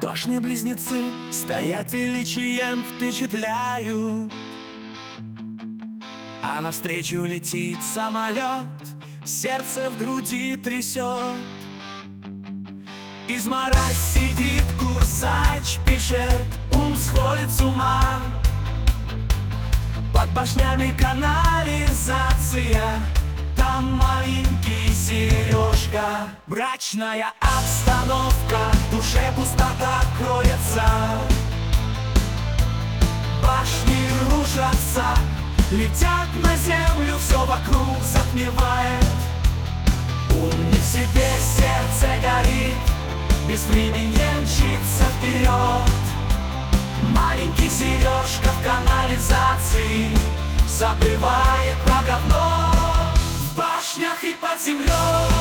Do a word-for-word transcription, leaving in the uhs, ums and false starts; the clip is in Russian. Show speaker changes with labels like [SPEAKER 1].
[SPEAKER 1] Башни-близнецы стоят величием, впечатляют, а навстречу летит самолет, сердце в груди трясет. Изморозь сидит, курсач пишет, ум сходит с ума. Под башнями канализация, там маленький Сережка. Брачная обстановка, в душе пустота кроется. Башни рушатся, летят на землю, все вокруг затмевает. Ум не в себе, сердце горит, без времени мчится вперед. Маленький Сережка в канализации забывает про говно в башнях и под землей.